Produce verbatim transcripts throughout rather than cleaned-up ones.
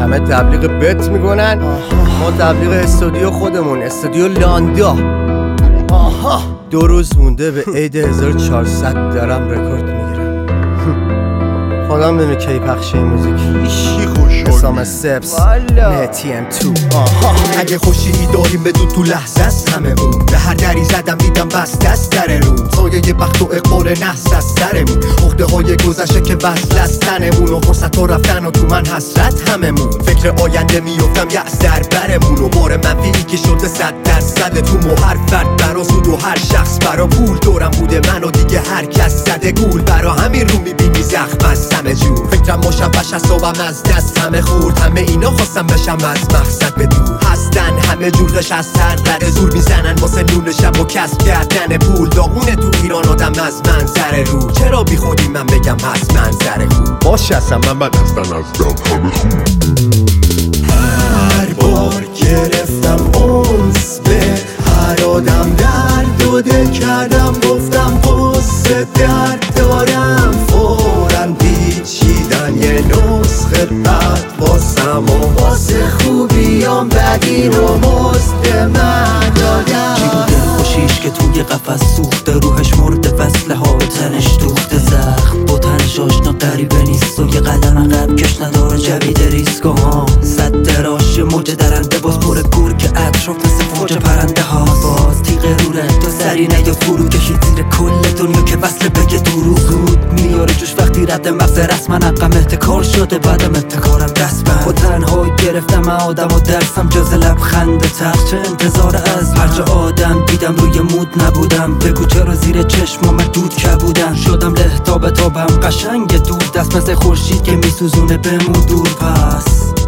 همه تبلیغ بت میکنن، ما تبلیغ استودیو خودمون، استودیو لاندا. آها دو روز مونده به عید هزار و چهارصد دارم رکورد میگیرم. خدا میدونه کی پخش این موزیک. ایشی خوشحال حسام استپس مهتی ام تو. آها اگه خوشی داریم بدون تو لحظه است همه اون. به هر دری زدم دیدم بس دست در روم، سایه بخت و اقبال نحس از سرمون، عقده های گذشته که وصل از تنمون و فرصت ها رفتن و تو من حسرت هممون. فکر آینده میفتم یأس در برمون و بار منفی که شده صد درصد تو مو. هر فرد برا سود و هر شخص برا پول، دورم بوده من و دیگه هر کس زده گول. برا همین رو میبینی زخم از همه جور، فکرم مشوش از صبحم از دست همه خورد. همه اینا خواستم بشم از مقصد به دور، هستن همه جور غش از سر رد زور میزنن واسه نون شب و کسب کردن پول. داغونه تو ایران آدم از منظر رو، چرا بی خودی من بگم هست منظر خوب. باش هستم من بد هستن از دم همه خوب. هر بار گرفتم اونس به هر آدم درد و دل کردم، گفتم قصه درد دارم. فورن پیچیدن یه نسخه بد واسم و واسه خوبیام بدی رو مست من دادم. کی بوده خوشیش که توی قفس سوخته، روحش مرده فصله ها به تنش دوخته. زخم با تنش آشنا غریبه نیست و یه قدم عقب کش نداره جوید ریسک ها. صد دراش موج درنده باز پر گور که اطراف مثل فوج پرنده هاست. باز تیغ روره تو سری نیاد فرو کشید زیر کل دنیا که وصل بگه درو. زود میاره جوش وقتی رد مغز رسما عقم احتکار شده بعدم ابتکارم دست بند. با تنهایی گرفتم آدم و درسم جز لبخند تق. چه انتظار از هر جا آدم دیدم روی مود نبودم. بگو چرا زیر چشمام دود کبودم. شدم لهتاب تابم قشنگ دور دست مثل خورشید که میسوزونه بمون دور پس.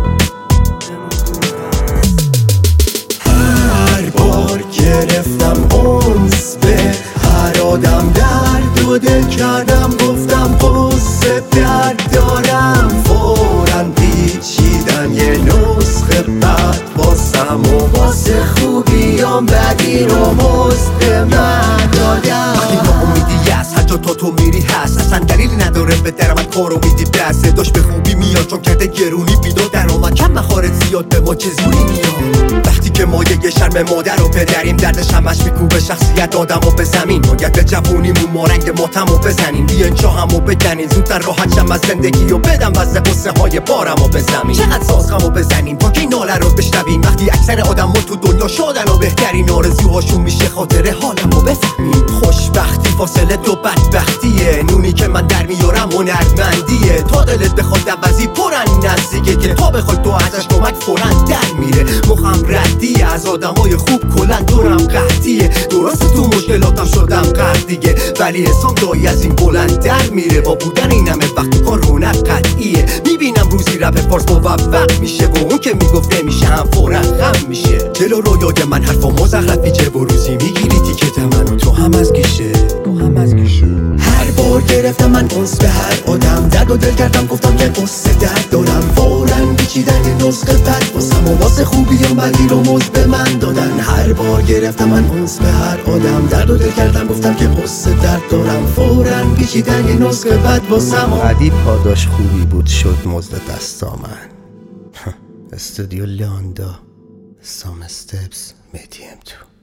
هر بار گرفتم اونس به هر آدم درد و دل کردم، گفتم قصه درد دارم. فورن پیچیدن یه نسخه بد واسم و واسه خوبیام بدی رو مست من دادم. وقتی ناامیدی هست هر جا تا تو میری هست، اصلا دلیلی نداره به در من کار امیدی بسه. داشت به خوبی میاد چون کرده گرونی بیدو در آمد، کم مخارج زیاد به ما چه زوری میاد. وقتی که ما یه شرم مادر و پدریم، دردش همش میکوبه شخصیت آدم و به زمین. باید به جوونیمون ما رنگ ماتم و بزنیم، بیاین چاهم و بکنین زودتر راحت شم از زندگی و بدم وزه قصه های بارم و بزمین. چقدر سازغم و بزنیم تا که این ناله رو بشنویم، وقتی اکثر آدم ها تو دنیا شادن و بهترین آرزوهاشون میشه خاطر حالم و بفهمیم. خوشبختی فاصله دو بدبختیه، نونی که من در میارم هنرمندیه. تا دلت بخواد دوزی پرن نزدیکه که تا بخواد تو ازش کمک فورن در میره. مخم ردیه از آدمای خوب کلن دورم قحطیه. درسته تو مشکلاتم شدم غرق دیگه، ولی حسام دایی از این بلند در میره. با بودن این همه وقت کار رونق قطعیه. میبینم روزی رپ فارس موفق میشه و اون که میگفت نمیشه هم فورا غم میشه. دل و رویای من حرفا مزخرفی چه و روزی میگیری تیکت منو تو هم از گیشه تو هم از گیشه. هر بار گرفتم من اونس به هر آدم درد و دل کردم، گفتم که قصه درد دارم. فورا بیچیدن یه نسخه بد واسم و واسه خوبیام بدی رو مزد به من دادن. هر بار گرفتم من اونس به هر آدم درد و دل کردم، گفتم که قصه درد دارم. فورا بیچیدن یه نسخه بد واسم و بعدی پاداش خوبی بود شد مزد دستامن. استودیو لاندا، حسام استپس مهتی ام تو.